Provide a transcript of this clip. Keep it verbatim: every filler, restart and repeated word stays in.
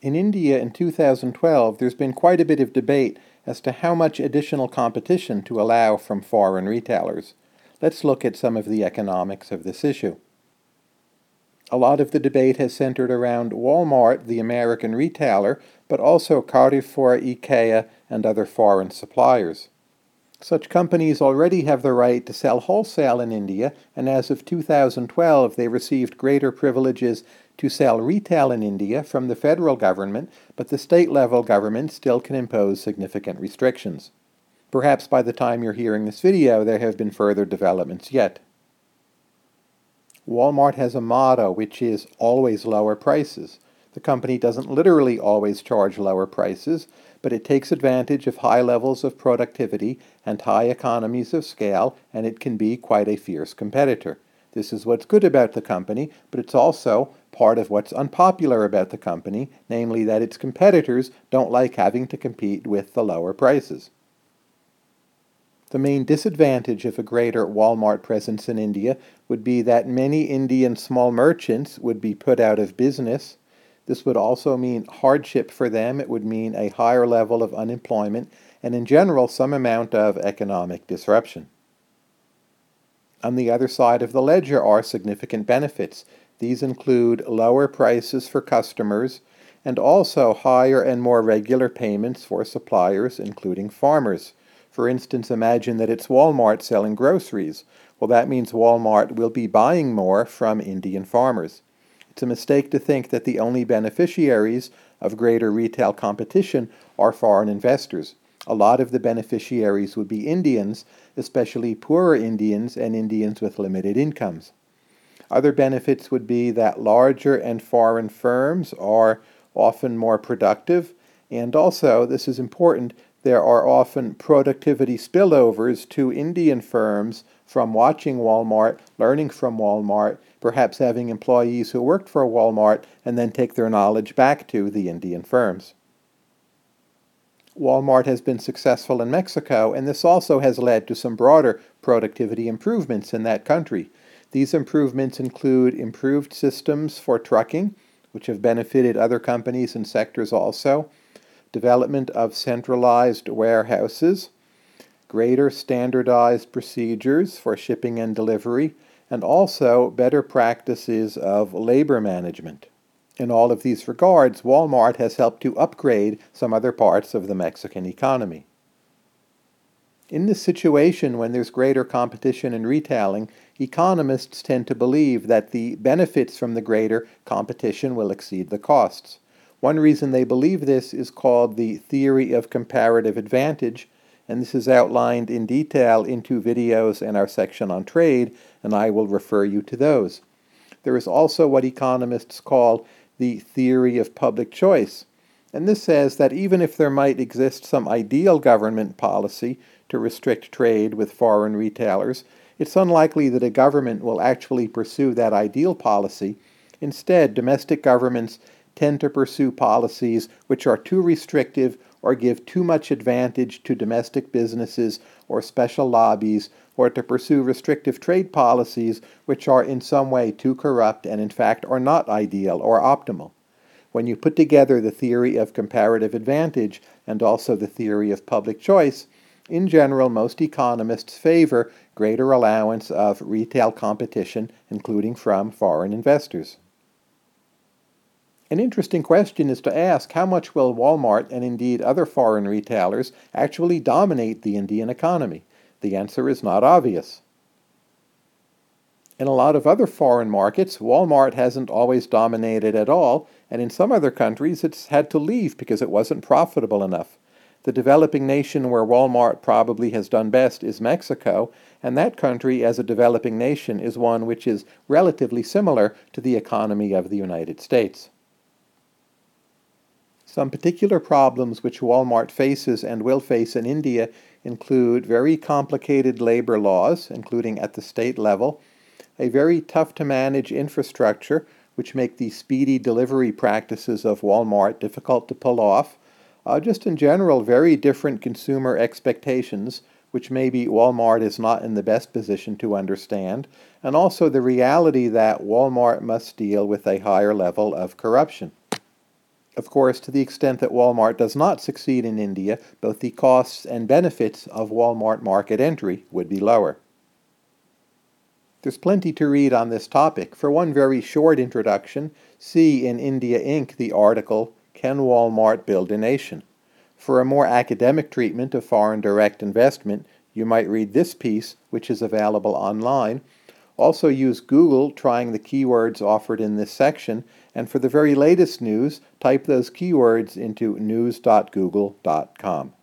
In India in two thousand twelve, there's been quite a bit of debate as to how much additional competition to allow from foreign retailers. Let's look at some of the economics of this issue. A lot of the debate has centered around Walmart, the American retailer, but also Carrefour, IKEA, and other foreign suppliers. Such companies already have the right to sell wholesale in India, and as of two thousand twelve, they received greater privileges to sell retail in India from the federal government, but the state-level government still can impose significant restrictions. Perhaps by the time you're hearing this video, there have been further developments yet. Walmart has a motto which is always lower prices. The company doesn't literally always charge lower prices, but it takes advantage of high levels of productivity and high economies of scale, and it can be quite a fierce competitor. This is what's good about the company, but it's also part of what's unpopular about the company, namely that its competitors don't like having to compete with the lower prices. The main disadvantage of a greater Walmart presence in India would be that many Indian small merchants would be put out of business. This would also mean hardship for them. It would mean a higher level of unemployment and, in general, some amount of economic disruption. On the other side of the ledger are significant benefits. These include lower prices for customers and also higher and more regular payments for suppliers, including farmers. For instance, imagine that it's Walmart selling groceries. Well, that means Walmart will be buying more from Indian farmers. It's a mistake to think that the only beneficiaries of greater retail competition are foreign investors. A lot of the beneficiaries would be Indians, especially poorer Indians and Indians with limited incomes. Other benefits would be that larger and foreign firms are often more productive, and also, this is important, there are often productivity spillovers to Indian firms from watching Walmart, learning from Walmart, perhaps having employees who worked for Walmart and then take their knowledge back to the Indian firms. Walmart has been successful in Mexico, and this also has led to some broader productivity improvements in that country. These improvements include improved systems for trucking, which have benefited other companies and sectors also, development of centralized warehouses, greater standardized procedures for shipping and delivery, and also better practices of labor management. In all of these regards, Walmart has helped to upgrade some other parts of the Mexican economy. In this situation, when there's greater competition in retailing, economists tend to believe that the benefits from the greater competition will exceed the costs. One reason they believe this is called the theory of comparative advantage, and this is outlined in detail in two videos in our section on trade, and I will refer you to those. There is also what economists call the theory of public choice, and this says that even if there might exist some ideal government policy to restrict trade with foreign retailers, it's unlikely that a government will actually pursue that ideal policy. Instead, domestic governments tend to pursue policies which are too restrictive or give too much advantage to domestic businesses or special lobbies, or to pursue restrictive trade policies which are in some way too corrupt and in fact are not ideal or optimal. When you put together the theory of comparative advantage and also the theory of public choice, in general, most economists favor greater allowance of retail competition, including from foreign investors. An interesting question is to ask, how much will Walmart and indeed other foreign retailers actually dominate the Indian economy? The answer is not obvious. In a lot of other foreign markets, Walmart hasn't always dominated at all, and in some other countries it's had to leave because it wasn't profitable enough. The developing nation where Walmart probably has done best is Mexico, and that country as a developing nation is one which is relatively similar to the economy of the United States. Some particular problems which Walmart faces and will face in India include very complicated labor laws, including at the state level, a very tough-to-manage infrastructure, which make the speedy delivery practices of Walmart difficult to pull off, uh, just in general very different consumer expectations, which maybe Walmart is not in the best position to understand, and also the reality that Walmart must deal with a higher level of corruption. Of course, to the extent that Walmart does not succeed in India, both the costs and benefits of Walmart market entry would be lower. There's plenty to read on this topic. For one very short introduction, see in India Incorporated the article, Can Walmart Build a Nation? For a more academic treatment of foreign direct investment, you might read this piece, which is available online. Also use Google, trying the keywords offered in this section, and for the very latest news, type those keywords into news dot google dot com.